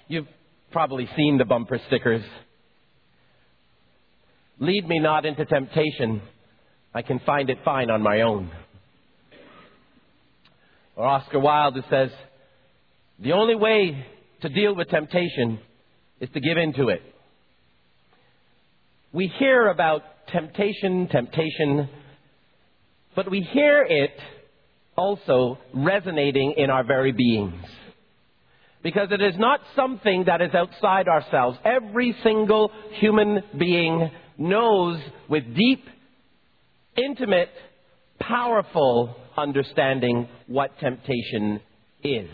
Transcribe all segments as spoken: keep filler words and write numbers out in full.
You've probably seen the bumper stickers. Lead me not into temptation. I can find it fine on my own. Or Oscar Wilde, who says, the only way to deal with temptation is to give in to it. We hear about temptation, temptation, but we hear it also resonating in our very beings. Because it is not something that is outside ourselves. Every single human being knows with deep, intimate, powerful understanding what temptation is.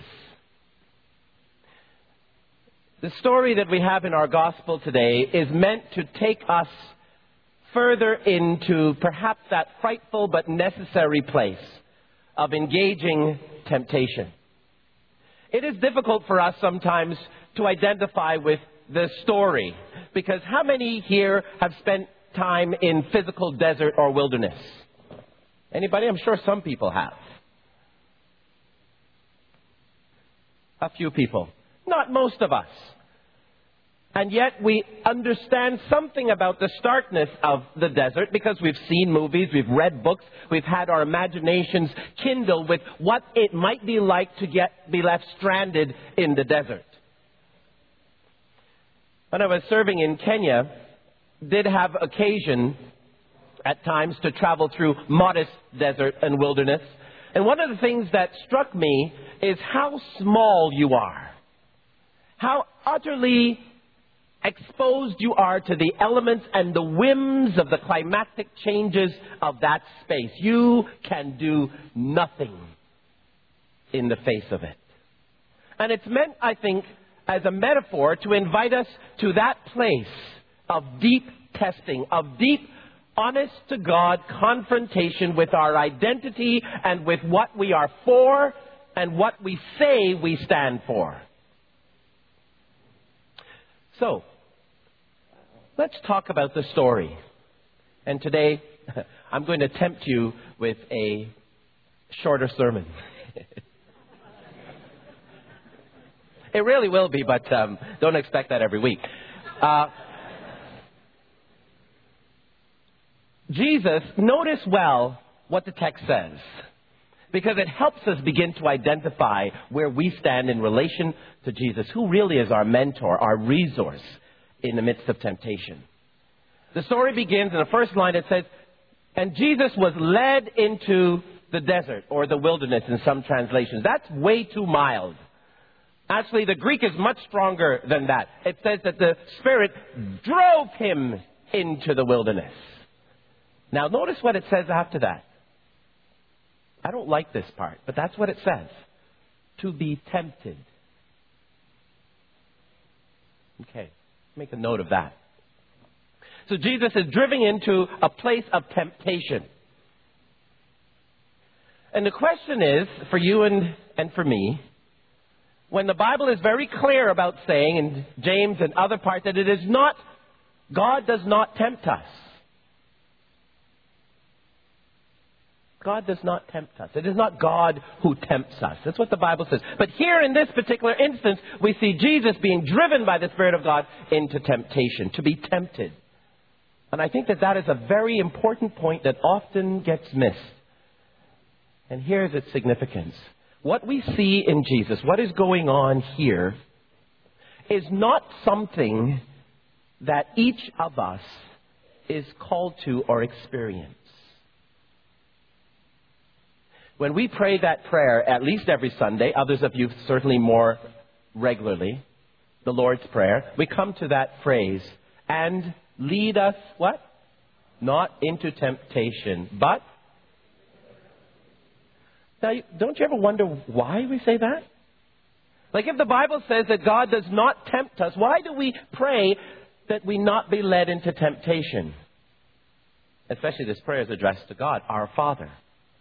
The story that we have in our gospel today is meant to take us further into perhaps that frightful but necessary place of engaging temptation. It is difficult for us sometimes to identify with the story, because how many here have spent time in physical desert or wilderness? Anybody? I'm sure some people have. A few people. Not most of us. And yet we understand something about the starkness of the desert because we've seen movies, we've read books, we've had our imaginations kindled with what it might be like to get be left stranded in the desert. When I was serving in Kenya, did have occasion at times to travel through modest desert and wilderness. And one of the things that struck me is how small you are. How utterly exposed you are to the elements and the whims of the climatic changes of that space. You can do nothing in the face of it. And it's meant, I think, as a metaphor to invite us to that place of deep testing, of deep, honest-to-God confrontation with our identity and with what we are for and what we say we stand for. So, let's talk about the story. And today, I'm going to tempt you with a shorter sermon. It really will be, but um, don't expect that every week. Uh, Jesus, notice well what the text says, because it helps us begin to identify where we stand in relation to Jesus, who really is our mentor, our resource in the midst of temptation. The story begins in the first line. It says, and Jesus was led into the desert or the wilderness in some translations. That's way too mild. Actually, the Greek is much stronger than that. It says that the Spirit drove him into the wilderness. Now, notice what it says after that. I don't like this part, but that's what it says. To be tempted. Okay, make a note of that. So Jesus is driven into a place of temptation. And the question is, for you and, and for me, when the Bible is very clear about saying, in James and other parts, that it is not, God does not tempt us. God does not tempt us. It is not God who tempts us. That's what the Bible says. But here in this particular instance, we see Jesus being driven by the Spirit of God into temptation, to be tempted. And I think that that is a very important point that often gets missed. And here's its significance. What we see in Jesus, what is going on here, is not something that each of us is called to or experience. When we pray that prayer, at least every Sunday, others of you certainly more regularly, the Lord's Prayer, we come to that phrase, and lead us, what? Not into temptation, but... Now, don't you ever wonder why we say that? Like if the Bible says that God does not tempt us, why do we pray that we not be led into temptation? Especially this prayer is addressed to God, our Father.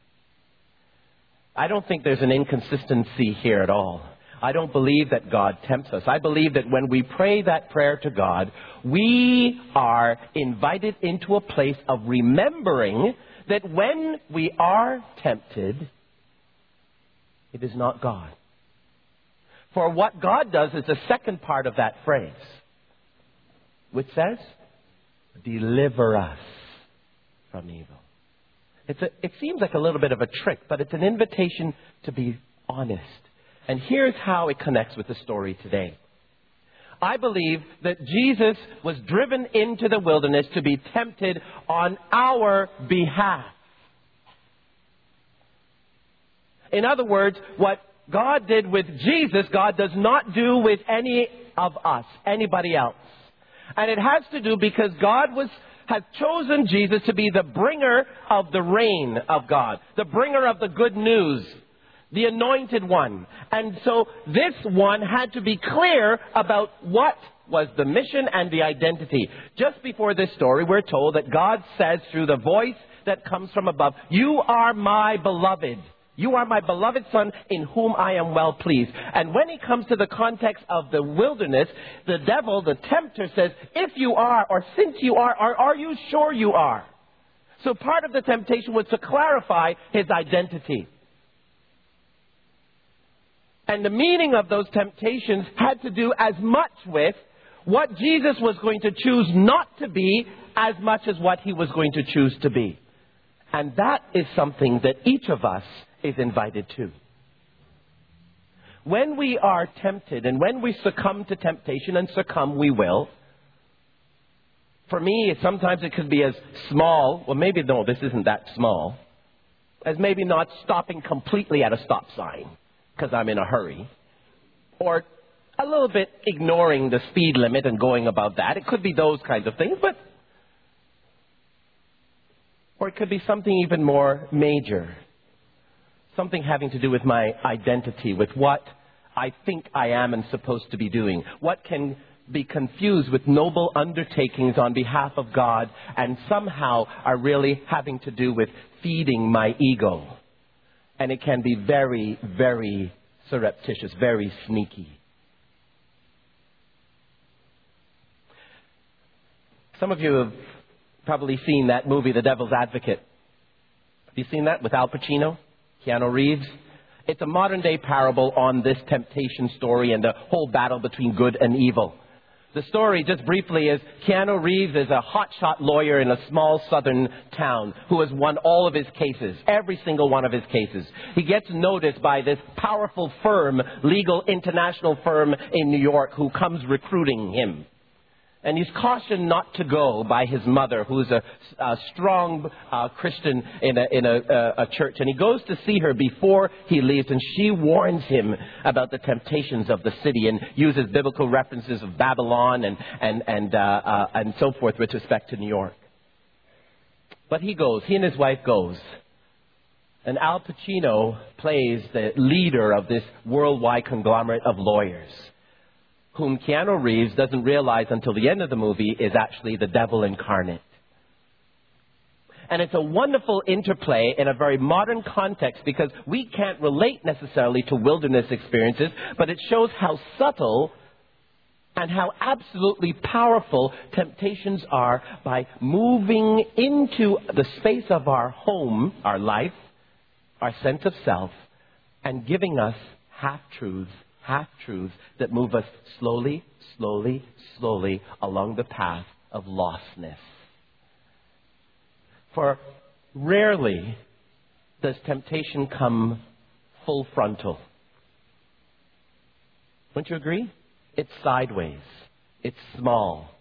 I don't think there's an inconsistency here at all. I don't believe that God tempts us. I believe that when we pray that prayer to God, we are invited into a place of remembering that when we are tempted, it is not God. For what God does is the second part of that phrase, which says, deliver us from evil. It's a, it seems like a little bit of a trick, but it's an invitation to be honest. And here's how it connects with the story today. I believe that Jesus was driven into the wilderness to be tempted on our behalf. In other words, what God did with Jesus, God does not do with any of us, anybody else. And it has to do because God was has chosen Jesus to be the bringer of the reign of God, the bringer of the good news, the anointed one. And so this one had to be clear about what was the mission and the identity. Just before this story, we're told that God says through the voice that comes from above, you are my beloved. You are my beloved Son in whom I am well pleased. And when he comes to the context of the wilderness, the devil, the tempter, says, if you are, or since you are, or are you sure you are? So part of the temptation was to clarify his identity. And the meaning of those temptations had to do as much with what Jesus was going to choose not to be as much as what he was going to choose to be. And that is something that each of us is invited to. When we are tempted and when we succumb to temptation, and succumb we will, for me, sometimes it could be as small, well maybe no, this isn't that small, as maybe not stopping completely at a stop sign because I'm in a hurry, or a little bit ignoring the speed limit and going above that. It could be those kinds of things, but or it could be something even more major. Something having to do with my identity, with what I think I am and supposed to be doing. What can be confused with noble undertakings on behalf of God and somehow are really having to do with feeding my ego. And it can be very, very surreptitious, very sneaky. Some of you have probably seen that movie, The Devil's Advocate. Have you seen that with Al Pacino? Keanu Reeves. It's a modern day parable on this temptation story and the whole battle between good and evil. The story, just briefly, is Keanu Reeves is a hotshot lawyer in a small southern town who has won all of his cases, every single one of his cases. He gets noticed by this powerful firm, legal international firm in New York, who comes recruiting him. And he's cautioned not to go by his mother, who's a, a strong uh, Christian in, a, in a, a, a church. And he goes to see her before he leaves, and she warns him about the temptations of the city and uses biblical references of Babylon and, and, and, uh, uh, and so forth with respect to New York. But he goes, he and his wife goes. And Al Pacino plays the leader of this worldwide conglomerate of lawyers, whom Keanu Reeves doesn't realize until the end of the movie is actually the devil incarnate. And it's a wonderful interplay in a very modern context because we can't relate necessarily to wilderness experiences, but it shows how subtle and how absolutely powerful temptations are by moving into the space of our home, our life, our sense of self, and giving us half-truths, half-truths that move us slowly, slowly, slowly along the path of lostness. For rarely does temptation come full frontal. Wouldn't you agree? It's sideways. It's small.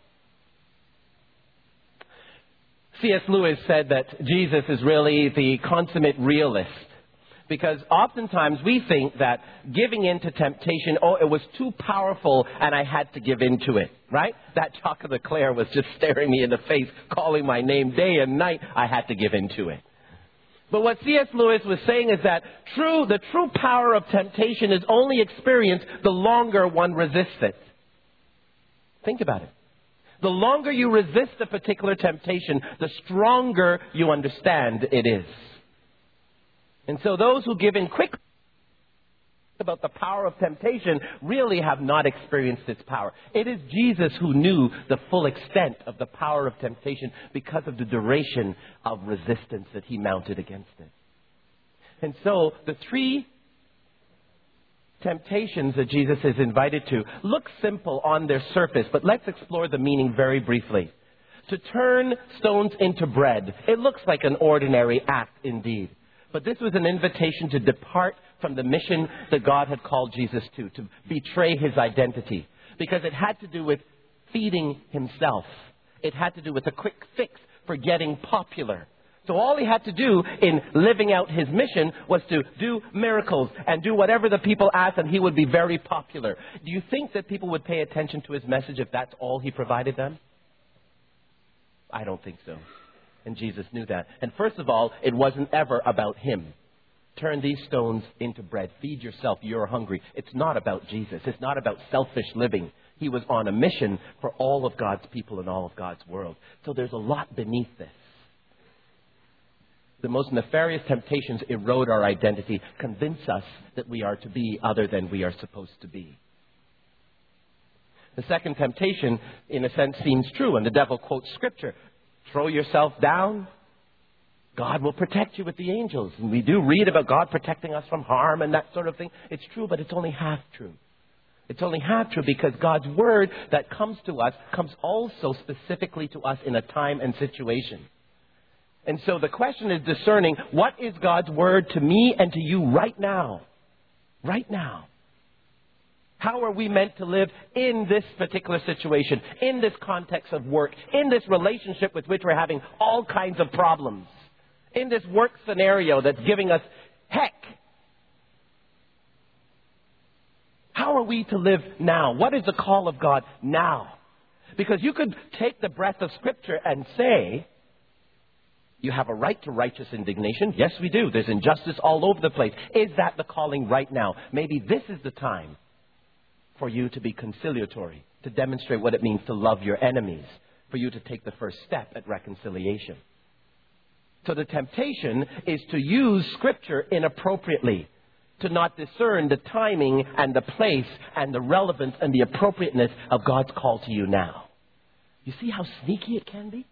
C S Lewis said that Jesus is really the consummate realist. Because oftentimes we think that giving in to temptation, oh, it was too powerful and I had to give in to it, right? That Jacques Leclerc was just staring me in the face, calling my name day and night. I had to give in to it. But what C S Lewis was saying is that true, the true power of temptation is only experienced the longer one resists it. Think about it. The longer you resist a particular temptation, the stronger you understand it is. And so those who give in quickly about the power of temptation really have not experienced its power. It is Jesus who knew the full extent of the power of temptation because of the duration of resistance that he mounted against it. And so the three temptations that Jesus is invited to look simple on their surface, but let's explore the meaning very briefly. To turn stones into bread, it looks like an ordinary act indeed. But this was an invitation to depart from the mission that God had called Jesus to, to betray his identity. Because it had to do with feeding himself. It had to do with a quick fix for getting popular. So all he had to do in living out his mission was to do miracles and do whatever the people asked, and he would be very popular. Do you think that people would pay attention to his message if that's all he provided them? I don't think so. And Jesus knew that. And first of all, it wasn't ever about him. Turn these stones into bread. Feed yourself. You're hungry. It's not about Jesus. It's not about selfish living. He was on a mission for all of God's people and all of God's world. So there's a lot beneath this. The most nefarious temptations erode our identity, convince us that we are to be other than we are supposed to be. The second temptation, in a sense, seems true, and the devil quotes Scripture. Throw yourself down. God will protect you with the angels. And we do read about God protecting us from harm and that sort of thing. It's true, but it's only half true. It's only half true because God's word that comes to us comes also specifically to us in a time and situation. And so the question is discerning, what is God's word to me and to you right now? Right now. How are we meant to live in this particular situation, in this context of work, in this relationship with which we're having all kinds of problems, in this work scenario that's giving us heck? How are we to live now? What is the call of God now? Because you could take the breath of Scripture and say, you have a right to righteous indignation. Yes, we do. There's injustice all over the place. Is that the calling right now? Maybe this is the time for you to be conciliatory, to demonstrate what it means to love your enemies, for you to take the first step at reconciliation. So the temptation is to use Scripture inappropriately, to not discern the timing and the place and the relevance and the appropriateness of God's call to you now. You see how sneaky it can be?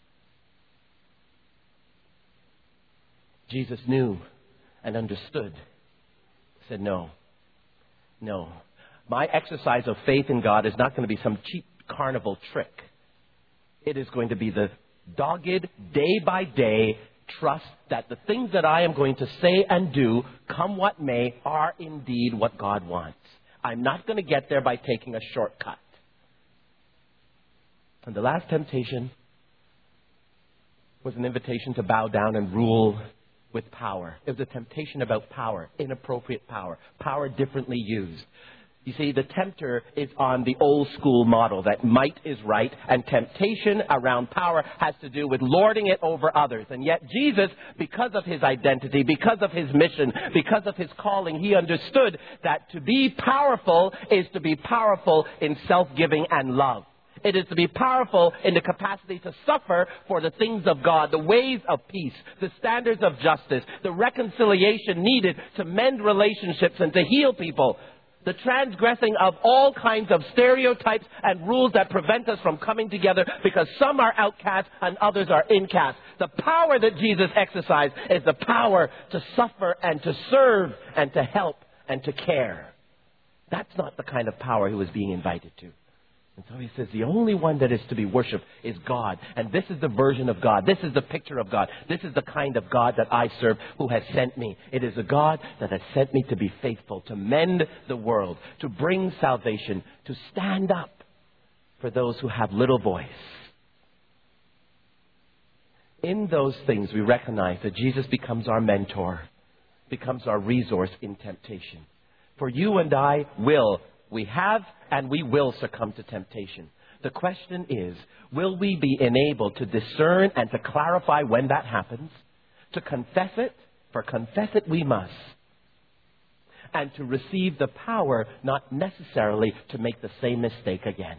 Jesus knew and understood. Said, no, no. My exercise of faith in God is not going to be some cheap carnival trick. It is going to be the dogged, day by day trust that the things that I am going to say and do, come what may, are indeed what God wants. I'm not going to get there by taking a shortcut. And the last temptation was an invitation to bow down and rule with power. It was a temptation about power, inappropriate power, power differently used. You see, the tempter is on the old school model that might is right, and temptation around power has to do with lording it over others. And yet Jesus, because of his identity, because of his mission, because of his calling, he understood that to be powerful is to be powerful in self-giving and love. It is to be powerful in the capacity to suffer for the things of God, the ways of peace, the standards of justice, the reconciliation needed to mend relationships and to heal people. The transgressing of all kinds of stereotypes and rules that prevent us from coming together because some are outcast and others are incast. The power that Jesus exercised is the power to suffer and to serve and to help and to care. That's not the kind of power he was being invited to. And so he says the only one that is to be worshipped is God. And this is the version of God. This is the picture of God. This is the kind of God that I serve who has sent me. It is a God that has sent me to be faithful, to mend the world, to bring salvation, to stand up for those who have little voice. In those things we recognize that Jesus becomes our mentor, becomes our resource in temptation. For you and I will We have and we will succumb to temptation. The question is, will we be enabled to discern and to clarify when that happens, to confess it, for confess it we must, and to receive the power not necessarily to make the same mistake again.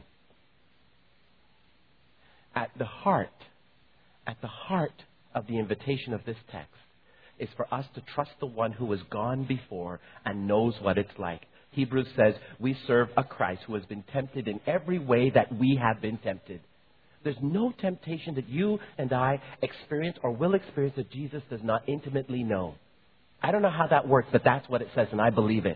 At the heart, at the heart of the invitation of this text is for us to trust the one who has gone before and knows what it's like. Hebrews says we serve a Christ who has been tempted in every way that we have been tempted. There's no temptation that you and I experience or will experience that Jesus does not intimately know. I don't know how that works, but that's what it says, and I believe it.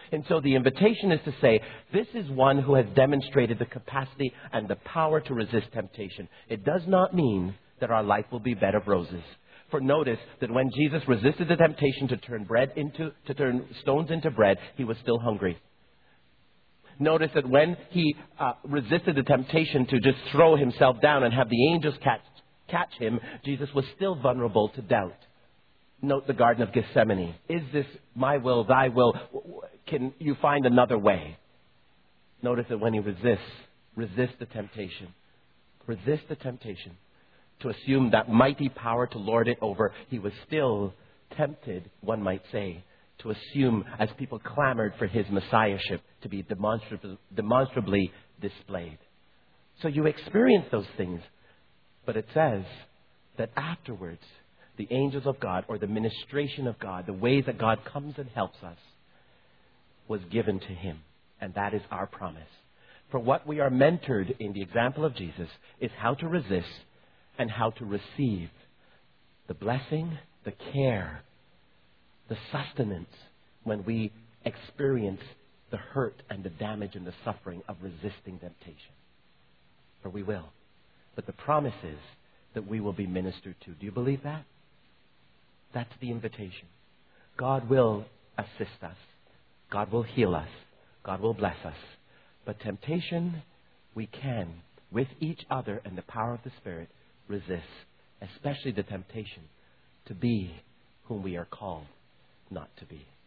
And so the invitation is to say, this is one who has demonstrated the capacity and the power to resist temptation. It does not mean that our life will be bed of roses. For notice that when Jesus resisted the temptation to turn bread into, to turn stones into bread, he was still hungry. Notice that when he uh, resisted the temptation to just throw himself down and have the angels catch, catch him, Jesus was still vulnerable to doubt. Note the Garden of Gethsemane. Is this my will, thy will? Can you find another way? Notice that when he resists, resist the temptation. Resist the temptation to assume that mighty power to lord it over. He was still tempted, one might say, to assume, as people clamored for his messiahship, to be demonstrably, demonstrably displayed. So you experience those things, but it says that afterwards, the angels of God, or the ministration of God, the way that God comes and helps us, was given to him. And that is our promise. For what we are mentored in the example of Jesus is how to resist and how to receive the blessing, the care, the sustenance when we experience the hurt and the damage and the suffering of resisting temptation. For we will. But the promise is that we will be ministered to. Do you believe that? That's the invitation. God will assist us. God will heal us. God will bless us. But temptation, we can, with each other and the power of the Spirit, resist, especially the temptation to be whom we are called not to be.